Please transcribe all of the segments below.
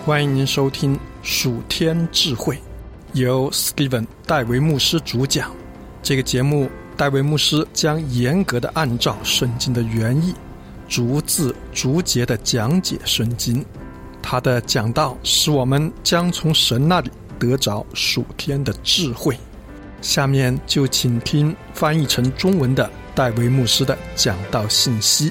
欢迎您收听属天智慧，由 Steven 戴维牧师主讲。这个节目，戴维牧师将严格的按照圣经的原意，逐字逐节的讲解圣经。他的讲道使我们将从神那里得着属天的智慧。下面就请听翻译成中文的戴维牧师的讲道信息。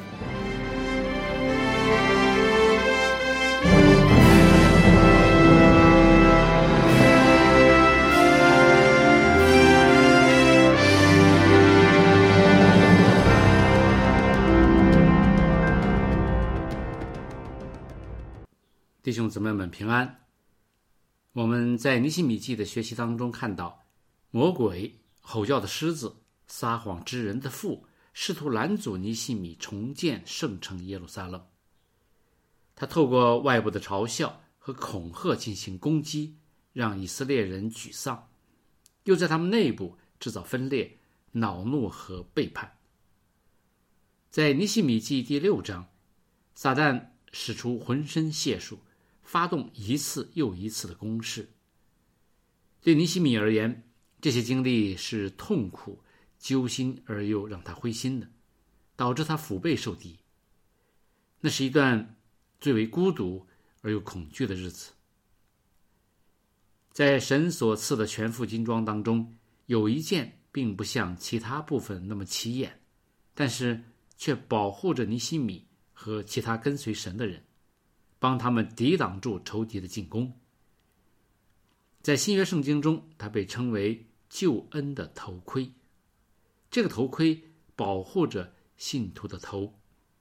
弟兄姊妹们平安。我们在尼希米记的学习当中看到，魔鬼、吼叫的狮子、撒谎之人的父试图拦阻尼希米重建圣城耶路撒冷。他透过外部的嘲笑和恐吓进行攻击，让以色列人沮丧，又在他们内部制造分裂、恼怒和背叛。在尼希米记第6章，撒旦使出浑身解数，发动一次又一次的攻势。对尼希米而言，这些经历是痛苦、揪心而又让他灰心的，导致他腹背受敌。那是一段最为孤独而又恐惧的日子。在神所赐的全副军装当中，有一件并不像其他部分那么起眼，但是却保护着尼希米和其他跟随神的人，帮他们抵挡住仇敌的进攻。在新约圣经中，它被称为救恩的头盔。这个头盔保护着信徒的头。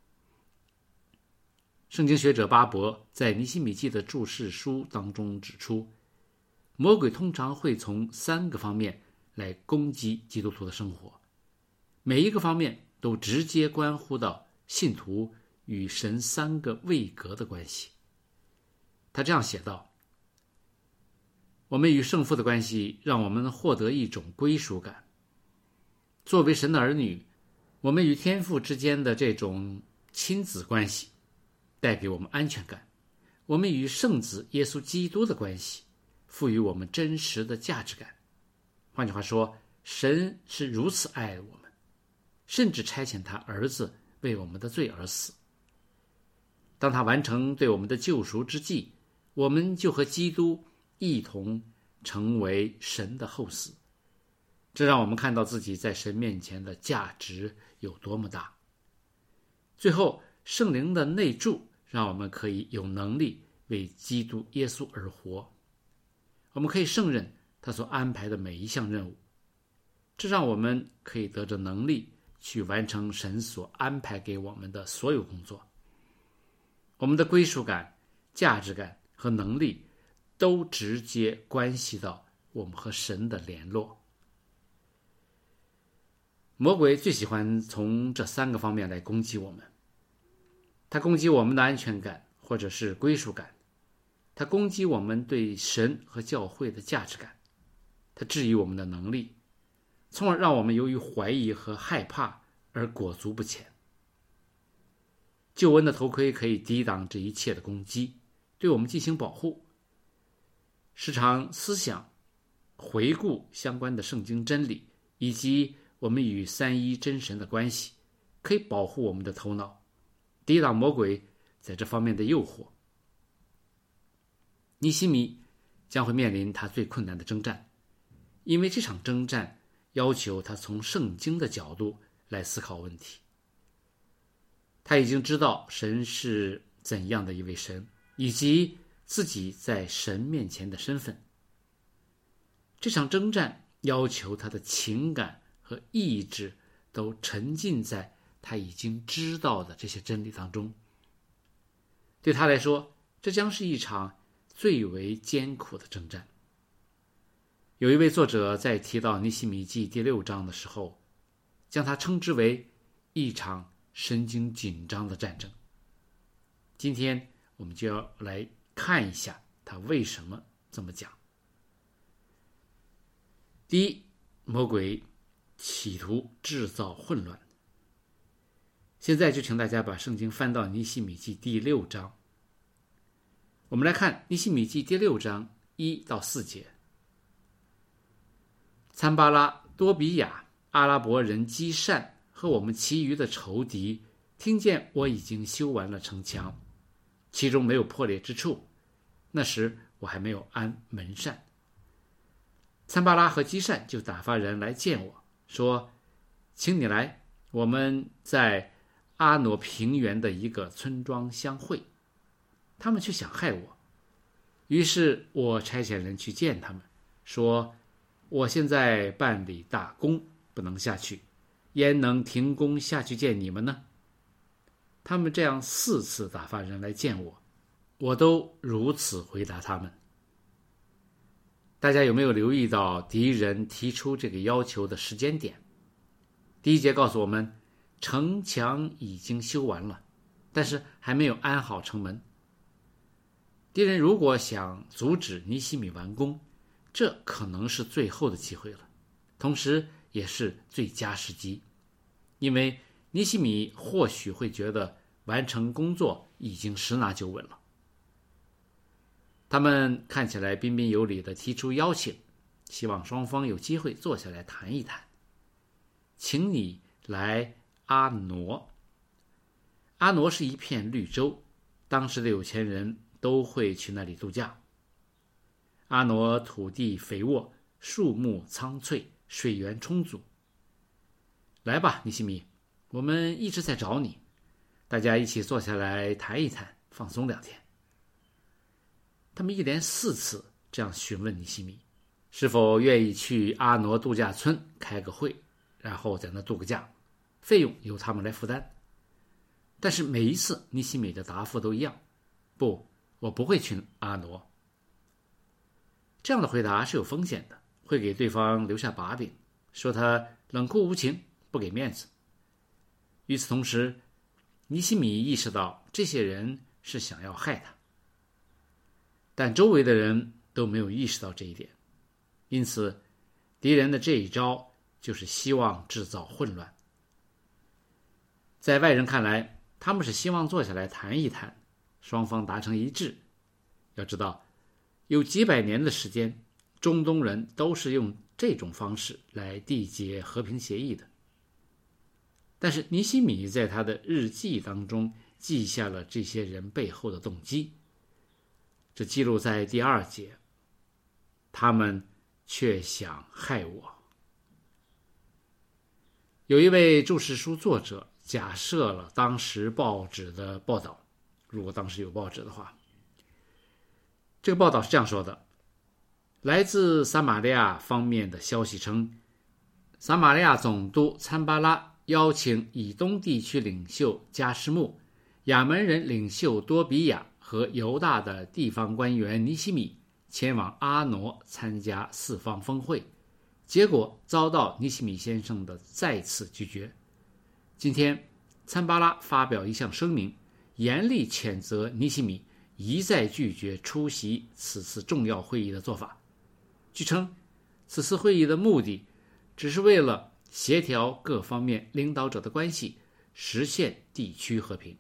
圣经学者巴伯在尼希米记的注释书当中指出，魔鬼通常会从3个方面来攻击基督徒的生活，每一个方面都直接关乎到信徒与神3个位格的关系。他这样写道：我们与圣父的关系让我们获得一种归属感。作为神的儿女，我们与天父之间的这种亲子关系带给我们安全感。我们与圣子耶稣基督的关系赋予我们真实的价值感。换句话说，神是如此爱我们，甚至差遣他儿子为我们的罪而死。当他完成对我们的救赎之际，我们就和基督一同成为神的后嗣。这让我们看到自己在神面前的价值有多么大。最后，圣灵的内住让我们可以有能力为基督耶稣而活。我们可以胜任他所安排的每一项任务，这让我们可以得着能力去完成神所安排给我们的所有工作。我们的归属感、价值感和能力都直接关系到我们和神的联络。魔鬼最喜欢从这3个方面来攻击我们。他攻击我们的安全感或者是归属感，他攻击我们对神和教会的价值感，他质疑我们的能力，从而让我们由于怀疑和害怕而裹足不前。救恩的头盔可以抵挡这一切的攻击，对我们进行保护。时常思想、回顾相关的圣经真理，以及我们与3一真神的关系，可以保护我们的头脑，抵挡魔鬼在这方面的诱惑。尼希米将会面临他最困难的征战，因为这场征战要求他从圣经的角度来思考问题。他已经知道神是怎样的一位神，以及自己在神面前的身份。这场征战要求他的情感和意志都沉浸在他已经知道的这些真理当中。对他来说，这将是一场最为艰苦的征战。有一位作者在提到尼希米记第6章的时候，将它称之为一场神经紧张的战争。今天我们就要来看一下他为什么这么讲。第一，魔鬼企图制造混乱。现在就请大家把圣经翻到尼希米记第6章。 我们来看尼希米记第6章1到4节。参巴拉、多比亚、阿拉伯人基善和我们其余的仇敌听见我已经修完了城墙，其中没有破裂之处，那时我还没有安门扇。参巴拉和基善就打发人来见我，说：请你来，我们在阿挪平原的一个村庄相会。他们却想害我，于是我差遣人去见他们，说：我现在办理大工，不能下去，焉能停工下去见你们呢？他们这样4次打发人来见我，我都如此回答他们。大家有没有留意到敌人提出这个要求的时间点？第1节告诉我们，城墙已经修完了，但是还没有安好城门。敌人如果想阻止尼希米完工，这可能是最后的机会了，同时也是最佳时机，因为尼希米或许会觉得完成工作已经十拿9稳了。他们看起来彬彬有礼地提出邀请，希望双方有机会坐下来谈一谈。请你来阿挪。阿挪是一片绿洲，当时的有钱人都会去那里度假。阿挪土地肥沃，树木苍翠，水源充足。来吧，尼希米，我们一直在找你，大家一起坐下来谈一谈，放松2天。他们一连4次这样询问尼希米，是否愿意去阿挪度假村开个会，然后在那度个假，费用由他们来负担。但是每一次尼希米的答复都一样：不，我不会去阿挪。这样的回答是有风险的，会给对方留下把柄，说他冷酷无情，不给面子。与此同时，尼希米意识到这些人是想要害他，但周围的人都没有意识到这一点，因此敌人的这一招就是希望制造混乱。在外人看来，他们是希望坐下来谈一谈，双方达成一致。要知道，有几百年的时间，中东人都是用这种方式来缔结和平协议的。但是尼希米在他的日记当中记下了这些人背后的动机，这记录在第2节，他们却想害我。有一位注释书作者假设了当时报纸的报道，如果当时有报纸的话，这个报道是这样说的：来自撒玛利亚方面的消息称，撒玛利亚总督参巴拉邀请以东地区领袖加施木、亚门人领袖多比亚和犹大的地方官员尼希米前往阿挪参加4方峰会，结果遭到尼希米先生的再次拒绝。今天参巴拉发表一项声明，严厉谴责尼希米一再拒绝出席此次重要会议的做法。据称，此次会议的目的只是为了协调各方面领导者的关系，实现地区和平。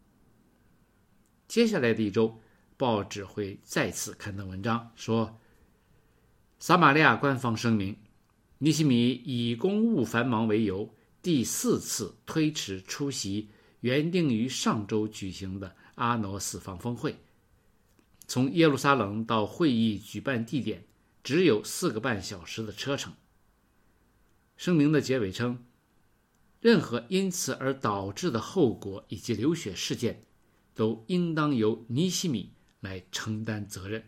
接下来的1周，报纸会再次刊登文章，说撒玛利亚官方声明，尼希米以公务繁忙为由，第4次推迟出席原定于上周举行的阿挪4方峰会。从耶路撒冷到会议举办地点只有4个半小时的车程。声明的结尾称，任何因此而导致的后果以及流血事件都应当由尼希米来承担责任。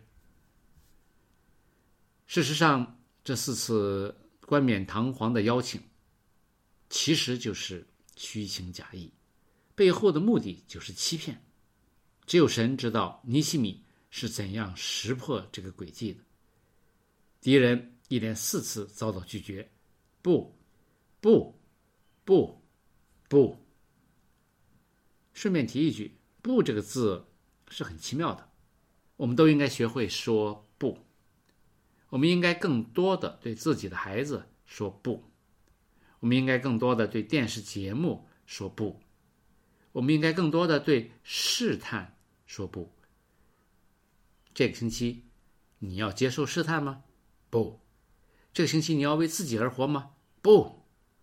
事实上，这4次冠冕堂皇的邀请其实就是虚情假意，背后的目的就是欺骗。只有神知道尼希米是怎样识破这个诡计的。敌人一连4次遭到拒绝，不，不，不，不。顺便提一句，不这个字是很奇妙的，我们都应该学会说不。我们应该更多的对自己的孩子说不，我们应该更多的对电视节目说不，我们应该更多的对试探说不。 这个星期你要接受试探吗？不。这个星期你要为自己而活吗？不。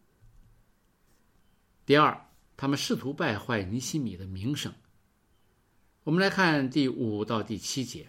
第二，他们试图败坏尼希米的名声。我们来看第5到第7节。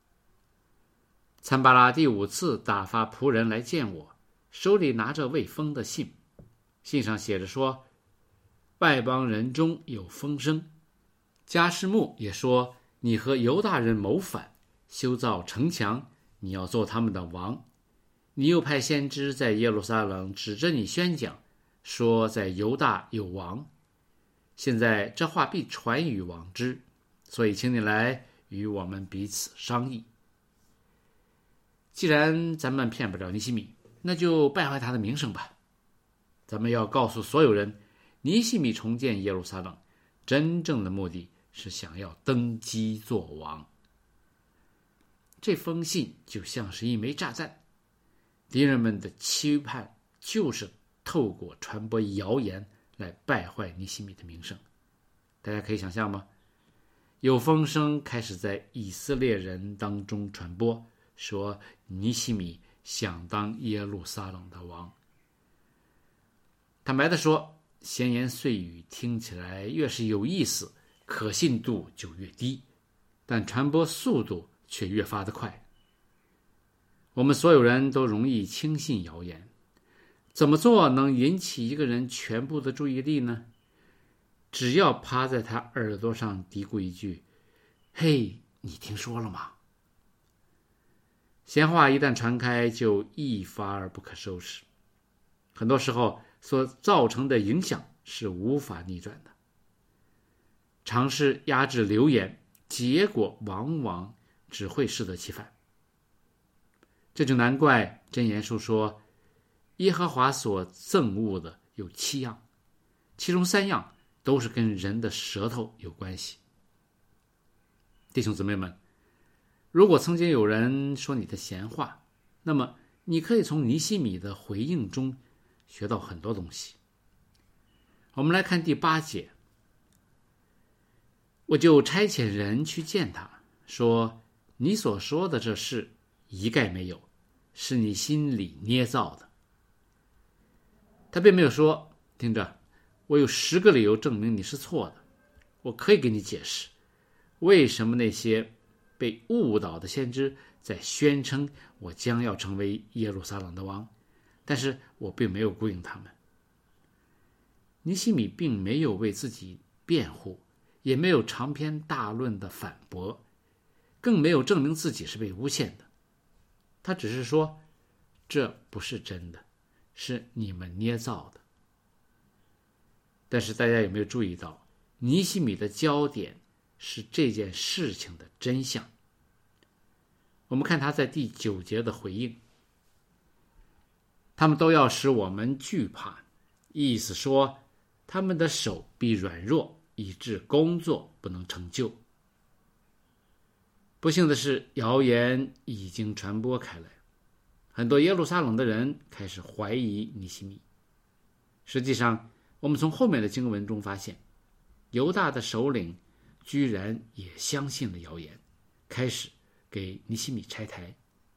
参巴拉第5次打发仆人来见我，手里拿着未封的信，信上写着说，外邦人中有风声，迦示穆也说，你和犹大人谋反，修造城墙，你要做他们的王。你又派先知在耶路撒冷指着你宣讲，说在犹大有王。现在这话必传与王之，所以请你来与我们彼此商议。既然咱们骗不了尼希米，那就败坏他的名声吧。咱们要告诉所有人，尼希米重建耶路撒冷，真正的目的是想要登基做王。这封信就像是一枚炸弹，敌人们的期盼就是透过传播谣言来败坏尼希米的名声。大家可以想象吗？有风声开始在以色列人当中传播，说尼希米想当耶路撒冷的王。坦白地说，闲言碎语听起来越是有意思，可信度就越低，但传播速度却越发的快。我们所有人都容易轻信谣言，怎么做能引起一个人全部的注意力呢？只要趴在他耳朵上嘀咕一句，嘿，你听说了吗？闲话一旦传开，就一发而不可收拾。很多时候所造成的影响是无法逆转的。尝试压制流言，结果往往只会适得其反。这就难怪箴言书说，耶和华所憎恶的有7样，其中3样都是跟人的舌头有关系。弟兄姊妹们，如果曾经有人说你的闲话，那么你可以从尼希米的回应中学到很多东西。我们来看第8节。我就差遣人去见他，说，你所说的这事一概没有，是你心里捏造的。他并没有说，听着，我有10个理由证明你是错的，我可以给你解释为什么那些被误导的先知在宣称我将要成为耶路撒冷的王，但是我并没有顾应他们。尼希米并没有为自己辩护，也没有长篇大论的反驳，更没有证明自己是被诬陷的。他只是说，这不是真的，是你们捏造的。但是大家有没有注意到，尼希米的焦点是这件事情的真相？我们看他在第9节的回应，他们都要使我们惧怕，意思说他们的手必软弱，以致工作不能成就。不幸的是，谣言已经传播开来，很多耶路撒冷的人开始怀疑尼希米。实际上，我们从后面的经文中发现，犹大的首领居然也相信了谣言，开始给尼希米拆台。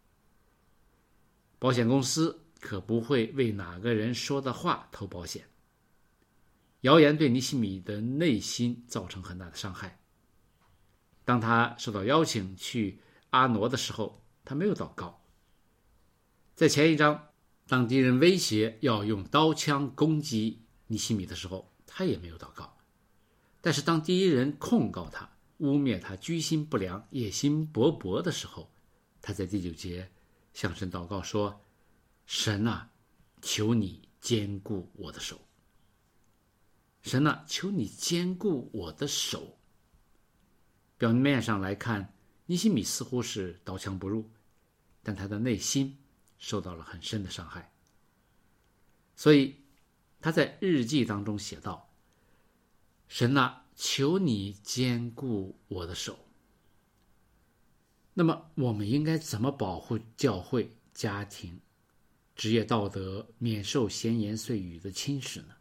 保险公司可不会为哪个人说的话投保险。谣言对尼希米的内心造成很大的伤害。当他受到邀请去阿挪的时候，他没有祷告。在前一章，当敌人威胁要用刀枪攻击尼希米的时候，他也没有祷告。但是当敌人控告他，污蔑他居心不良、野心勃勃的时候，他在第9节向神祷告说，神啊，求你坚固我的手。神啊，求你坚固我的手。表面上来看，尼希米似乎是刀枪不入，但他的内心受到了很深的伤害。所以他在日记当中写道，神啊，求你坚固我的手。那么我们应该怎么保护教会、家庭、职业道德免受闲言碎语的侵蚀呢？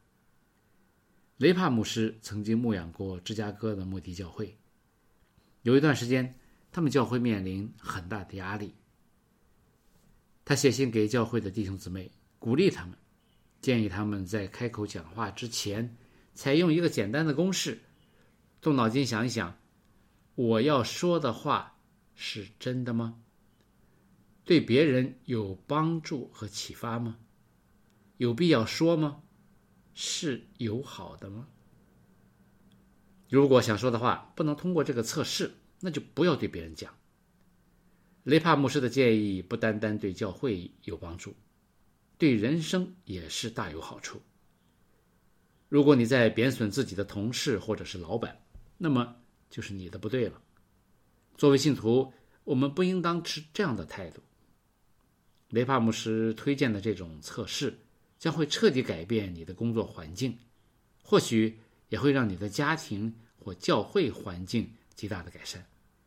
雷帕牧师曾经牧养过芝加哥的穆迪教会，有一段时间他们教会面临很大的压力。他写信给教会的弟兄姊妹，鼓励他们，建议他们在开口讲话之前采用一个简单的公式，动脑筋想一想，我要说的话是真的吗？对别人有帮助和启发吗？有必要说吗？是友好的吗？如果想说的话不能通过这个测试，那就不要对别人讲。雷帕牧师的建议不单单对教会有帮助，对人生也是大有好处。如果你在贬损自己的同事或者是老板，那么就是你的不对了。作为信徒，我们不应当持这样的态度。雷帕牧师推荐的这种测试将会彻底改变你的工作环境，或许也会让你的家庭或教会环境极大的改善。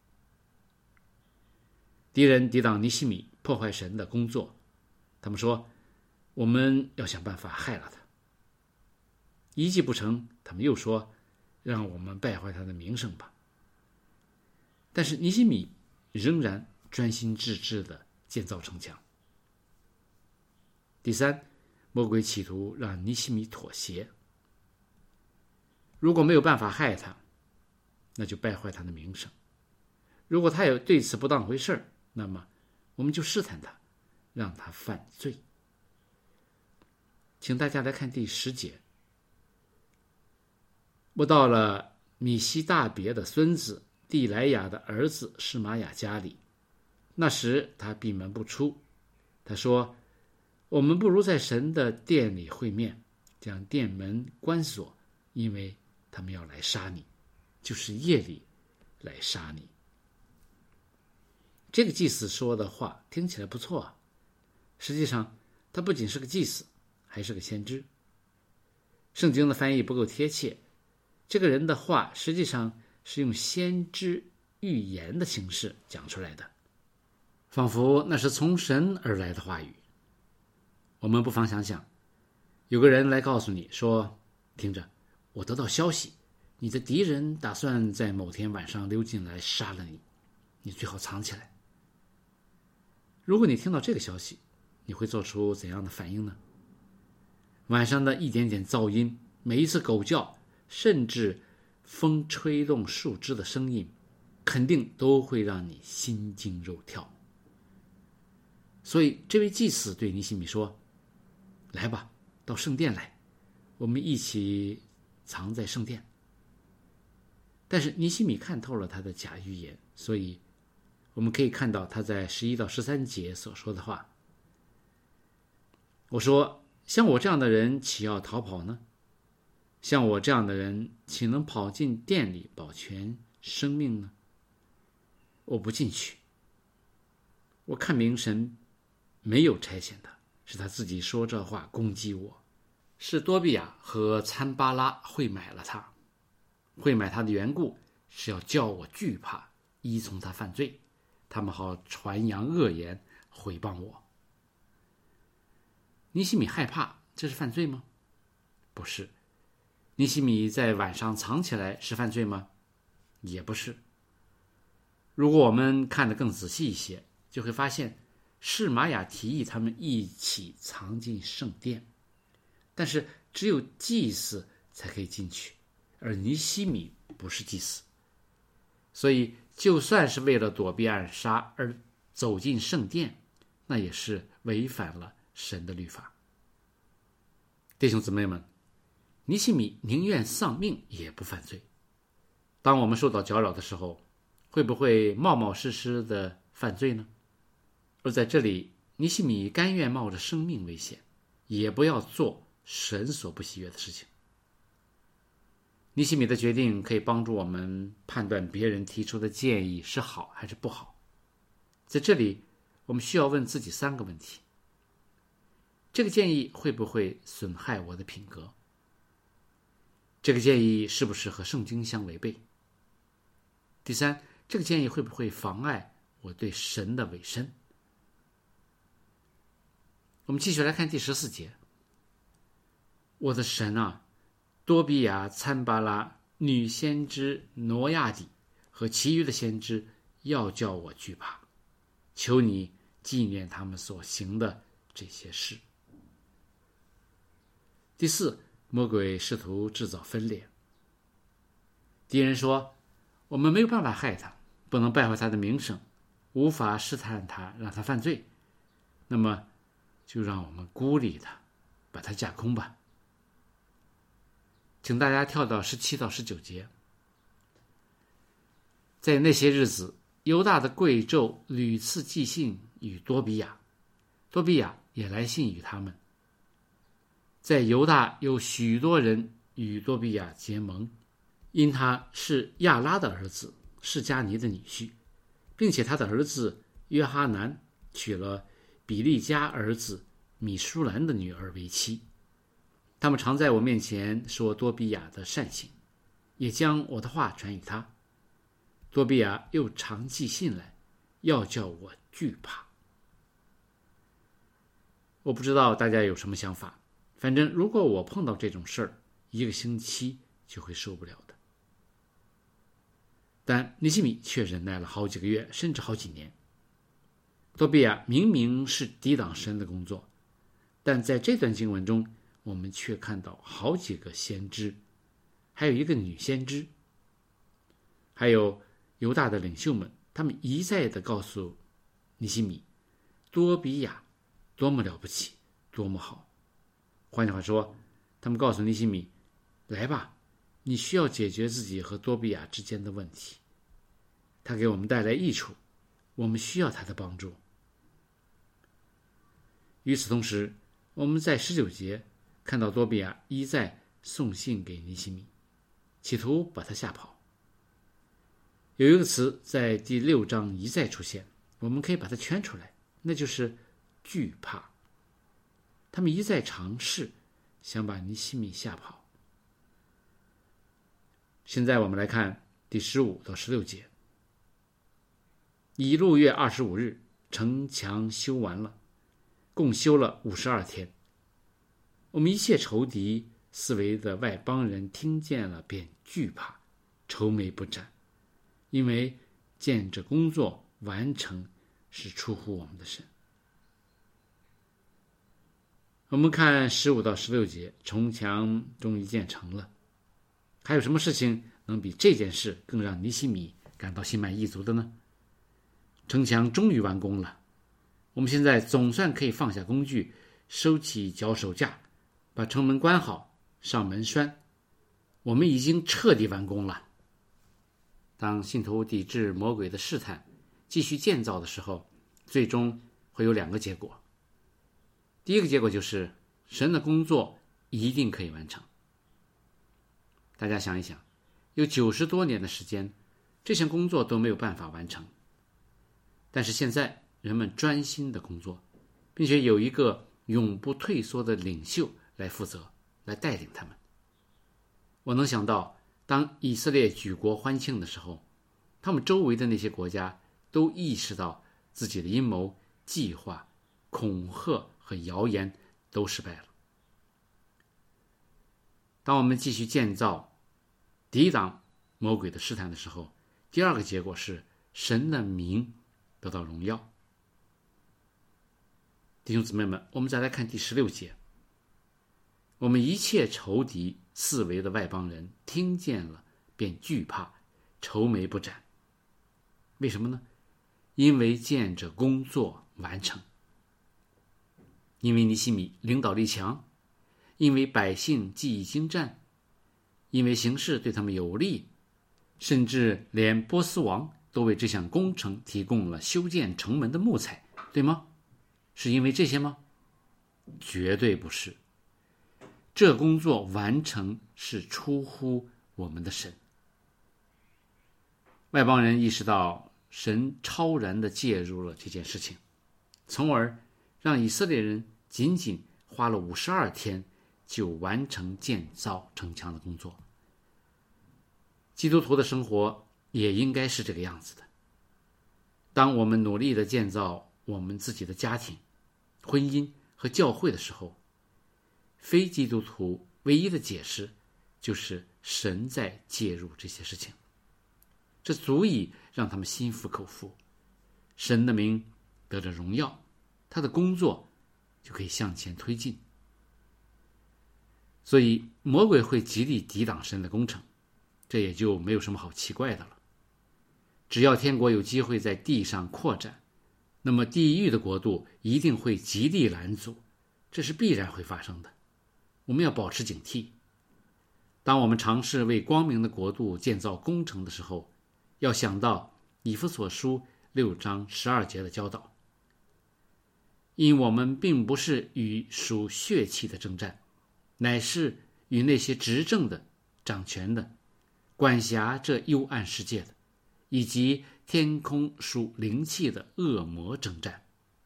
敌人抵挡尼希米，破坏神的工作。他们说，我们要想办法害了他。一计不成，他们又说，让我们败坏他的名声吧。但是尼希米仍然专心致志地建造城墙。第三，魔鬼企图让尼希米妥协。如果没有办法害他，那就败坏他的名声。如果他也对此不当回事儿，那么我们就试探他，让他犯罪。请大家来看第10节。我到了米西大别的孙子地莱雅的儿子示玛雅家里，那时他闭门不出。他说，我们不如在神的殿里会面，将殿门关锁，因为他们要来杀你，就是夜里来杀你。这个祭司说的话听起来不错啊，实际上他不仅是个祭司，还是个先知。圣经的翻译不够贴切，这个人的话实际上是用先知预言的形式讲出来的，仿佛那是从神而来的话语。我们不妨想想，有个人来告诉你说，听着，我得到消息，你的敌人打算在某天晚上溜进来杀了你，你最好藏起来。如果你听到这个消息，你会做出怎样的反应呢？晚上的一点点噪音，每一次狗叫，甚至风吹动树枝的声音，肯定都会让你心惊肉跳。所以这位祭司对尼希米说，来吧，到圣殿来，我们一起藏在圣殿。但是尼希米看透了他的假预言，所以我们可以看到他在11到13节所说的话。我说，像我这样的人岂要逃跑呢？像我这样的人岂能跑进殿里保全生命呢？我不进去。我看明神没有差遣他，是他自己说这话攻击我。是多比亚和参巴拉会买了他，会买他的缘故是要叫我惧怕，依从他犯罪，他们好传扬恶言，毁谤我。尼希米害怕，这是犯罪吗？不是。尼希米在晚上藏起来是犯罪吗？也不是。如果我们看得更仔细一些，就会发现示玛雅提议他们一起藏进圣殿，但是只有祭司才可以进去，而尼希米不是祭司，所以就算是为了躲避暗杀而走进圣殿，那也是违反了神的律法。弟兄姊妹们，尼希米宁愿丧命也不犯罪。当我们受到搅扰的时候，会不会冒冒失失的犯罪呢？而在这里，尼希米甘愿冒着生命危险，也不要做神所不喜悦的事情。尼希米的决定可以帮助我们判断别人提出的建议是好还是不好。在这里，我们需要问自己3个问题：这个建议会不会损害我的品格？这个建议是不是和圣经相违背？第3，这个建议会不会妨碍我对神的委身？我们继续来看第14节。我的神啊，多比亚、参巴拉、女先知挪亚底和其余的先知要叫我惧怕，求你纪念他们所行的这些事。第四，魔鬼试图制造分裂。敌人说，我们没有办法害他，不能败坏他的名声，无法试探他，让他犯罪，那么就让我们孤立他，把他架空吧。请大家跳到17到19节。在那些日子，犹大的贵胄屡次寄信与多比亚，多比亚也来信与他们。在犹大有许多人与多比亚结盟，因他是亚拉的儿子，是迦尼的女婿，并且他的儿子约哈南娶了比利家儿子米舒兰的女儿为妻。他们常在我面前说多比亚的善行，也将我的话传与他。多比亚又常寄信来，要叫我惧怕。我不知道大家有什么想法，反正如果我碰到这种事儿，1个星期就会受不了的。但尼希米却忍耐了好几个月，甚至好几年。多比亚明明是抵挡神的工作，但在这段经文中，我们却看到好几个先知，还有一个女先知，还有犹大的领袖们，他们一再地告诉尼希米，多比亚多么了不起，多么好。换句话说，他们告诉尼希米，来吧，你需要解决自己和多比亚之间的问题，他给我们带来益处，我们需要他的帮助。与此同时，我们在19节看到多比亚一再送信给尼希米，企图把他吓跑。有一个词在第6章一再出现，我们可以把它圈出来，那就是惧怕。他们一再尝试想把尼希米吓跑。现在我们来看第15到16节。以路月25日，城墙修完了，共修了52天。我们一切仇敌四围的外邦人听见了，便惧怕，愁眉不展，因为见这工作完成是出乎我们的神。我们看15到16节，城墙终于建成了。还有什么事情能比这件事更让尼希米感到心满意足的呢？城墙终于完工了，我们现在总算可以放下工具，收起脚手架，把城门关好，上门栓。我们已经彻底完工了。当信徒抵制魔鬼的试探，继续建造的时候，最终会有2个结果。第一个结果就是神的工作一定可以完成。大家想一想，有90多年的时间，这项工作都没有办法完成。但是现在人们专心的工作，并且有一个永不退缩的领袖来负责，来带领他们。我能想到，当以色列举国欢庆的时候，他们周围的那些国家都意识到自己的阴谋、计划、恐吓和谣言都失败了。当我们继续建造、抵挡魔鬼的试探的时候，第2个结果是神的名得到荣耀。弟兄姊妹们，我们再来看第16节。我们一切仇敌四围的外邦人听见了，便惧怕，愁眉不展。为什么呢？因为见着工作完成，因为尼希米领导力强，因为百姓技艺精湛，因为形势对他们有利，甚至连波斯王都为这项工程提供了修建城门的木材，对吗？是因为这些吗？绝对不是。这工作完成是出乎我们的神。外邦人意识到神超然地介入了这件事情，从而让以色列人仅仅花了52天就完成建造城墙的工作。基督徒的生活也应该是这个样子的。当我们努力地建造我们自己的家庭、婚姻和教会的时候，非基督徒唯一的解释就是神在介入这些事情。 这足以让他们心服口服，神的名得着荣耀，他的工作就可以向前推进。所以魔鬼会极力抵挡神的工程，这也就没有什么好奇怪的了。只要天国有机会在地上扩展，那么地狱的国度一定会极力拦阻，这是必然会发生的。我们要保持警惕。当我们尝试为光明的国度建造工程的时候，要想到以弗所书6章12节的教导。因我们并不是与属血气的征战，乃是与那些执政的、掌权的、管辖这幽暗世界的，以及天空属灵气的恶魔征战。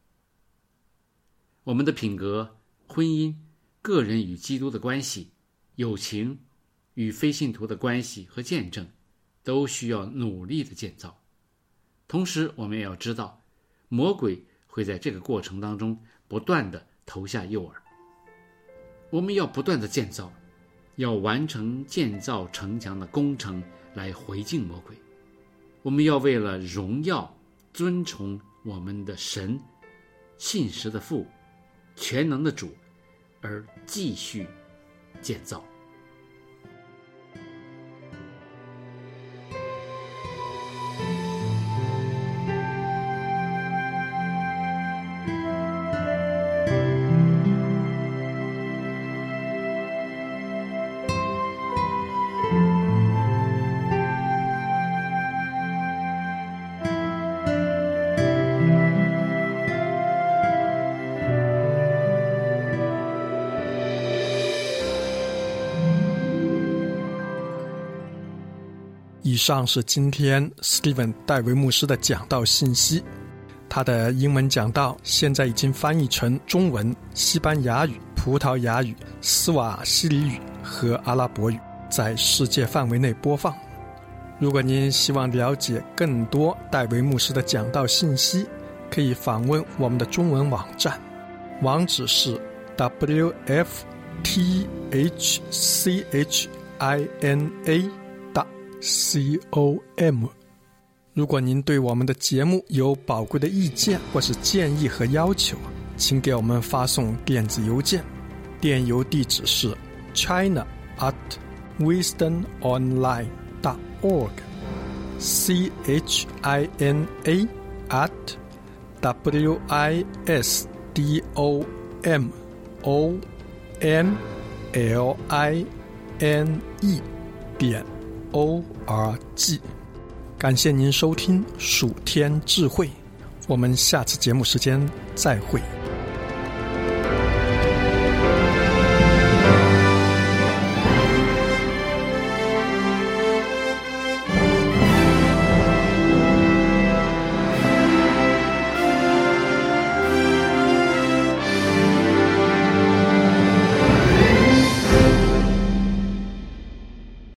我们的品格、婚姻、个人与基督的关系、友情与非信徒的关系和见证，都需要努力的建造。同时我们也要知道，魔鬼会在这个过程当中不断的投下诱饵。我们要不断的建造，要完成建造城墙的工程来回敬魔鬼。我们要为了荣耀、尊崇我们的神、信实的父、全能的主而继续建造。 以上是今天 Steven 戴维牧师的讲道信息。他的英文讲道现在已经翻译成中文、西班牙语、葡萄牙语、斯瓦希里语和阿拉伯语，在世界范围内播放。如果您希望了解更多戴维牧师的讲道信息，可以访问我们的中文网站，网址是 wfthchina.com。 如果您对我们的节目有宝贵的意见或是建议和要求，请给我们发送电子邮件，电邮地址是 china@wisdomonline.org china@wisdomonline.org。 感谢您收听蜀天智慧，我们下次节目时间再会。